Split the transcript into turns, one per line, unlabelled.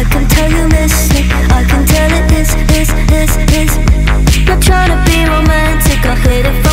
I can tell you miss me. I can tell it is. Not trying to be romantic, I hit it from